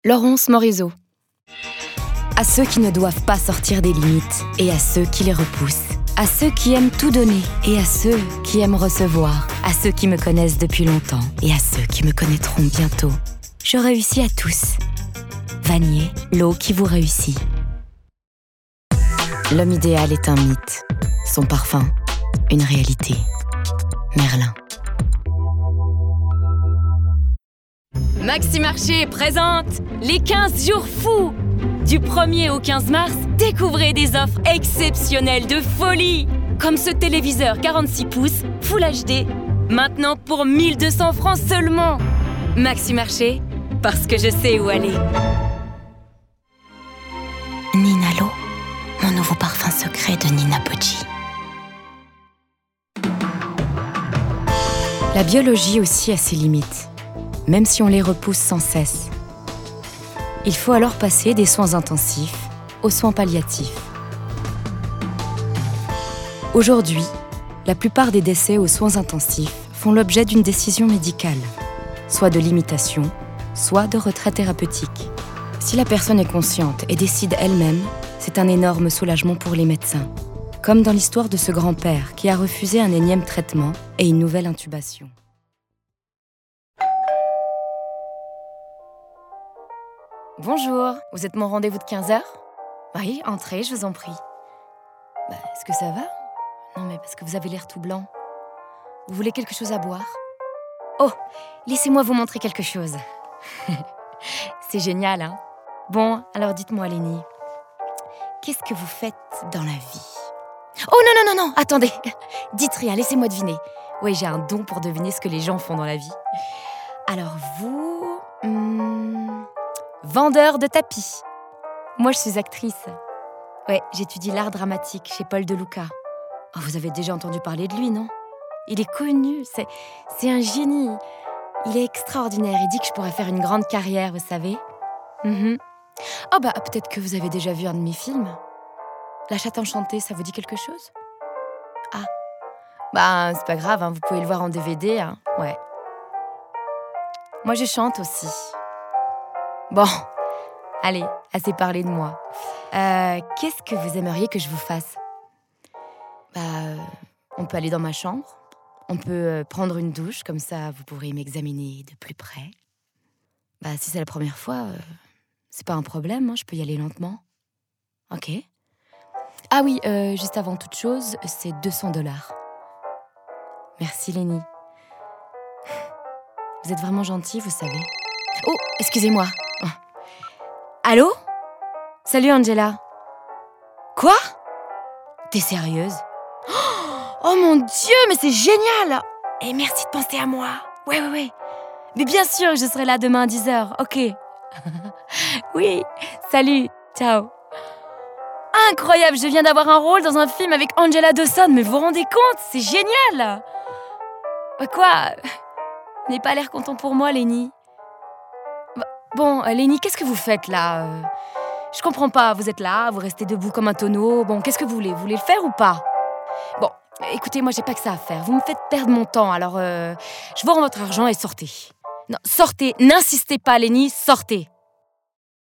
Laurence Morisot. À ceux qui ne doivent pas sortir des limites et à ceux qui les repoussent. À ceux qui aiment tout donner et à ceux qui aiment recevoir. À ceux qui me connaissent depuis longtemps et à ceux qui me connaîtront bientôt. Je réussis à tous. Vanier, l'eau qui vous réussit. L'homme idéal est un mythe. Son parfum, une réalité. Merlin. Maxi Marché présente les 15 jours fous. Du 1er au 15 mars, découvrez des offres exceptionnelles de folie. Comme ce téléviseur 46 pouces, Full HD, maintenant pour 1200 francs seulement. Maxi Marché, parce que je sais où aller. Ninalo, mon nouveau parfum secret de Nina Poggi. La biologie aussi a ses limites, même si on les repousse sans cesse. Il faut alors passer des soins intensifs aux soins palliatifs. Aujourd'hui, la plupart des décès aux soins intensifs font l'objet d'une décision médicale, soit de limitation, soit de retrait thérapeutique. Si la personne est consciente et décide elle-même, c'est un énorme soulagement pour les médecins, comme dans l'histoire de ce grand-père qui a refusé un énième traitement et une nouvelle intubation. Bonjour, vous êtes mon rendez-vous de 15h ? Oui, entrez, je vous en prie. Est-ce que ça va ? Non, mais parce que vous avez l'air tout blanc. Vous voulez quelque chose à boire ? Oh, laissez-moi vous montrer quelque chose. C'est génial, hein ? Bon, alors dites-moi, Lénie, qu'est-ce que vous faites dans la vie ? Oh non, attendez, dites rien, laissez-moi deviner. Oui, j'ai un don pour deviner ce que les gens font dans la vie. Alors vous... vendeur de tapis. Moi, je suis actrice. Ouais, j'étudie l'art dramatique chez Paul Deluca. Oh, vous avez déjà entendu parler de lui, non ? Il est connu, c'est un génie. Il est extraordinaire, il dit que je pourrais faire une grande carrière, vous savez. Oh peut-être que vous avez déjà vu un de mes films. La chatte enchantée, ça vous dit quelque chose ? Ah, c'est pas grave, hein, vous pouvez le voir en DVD, hein. Ouais. Moi, je chante aussi. Bon, allez, assez parlé de moi. Qu'est-ce que vous aimeriez que je vous fasse ? On peut aller dans ma chambre. On peut prendre une douche, comme ça vous pourrez m'examiner de plus près. Si c'est la première fois, c'est pas un problème, hein, je peux y aller lentement. Ok. Ah oui, juste avant toute chose, c'est $200. Merci, Lénie. Vous êtes vraiment gentille, vous savez. Oh, excusez-moi. Oh. Allô ? Salut, Angela. Quoi ? T'es sérieuse ? Oh mon Dieu, mais c'est génial ! Et merci de penser à moi. Ouais. Mais bien sûr, je serai là demain à 10h. Ok. Oui, salut, ciao. Incroyable, je viens d'avoir un rôle dans un film avec Angela Dawson. Mais vous vous rendez compte ? C'est génial ! Quoi ? Vous n'avez pas l'air content pour moi, Lénie. Bon, Lénie, qu'est-ce que vous faites là ? Je comprends pas, vous êtes là, vous restez debout comme un tonneau. Bon, qu'est-ce que vous voulez ? Vous voulez le faire ou pas ? Bon, écoutez, moi j'ai pas que ça à faire. Vous me faites perdre mon temps, alors je vous rends votre argent et sortez. Non, sortez, n'insistez pas, Lénie, sortez.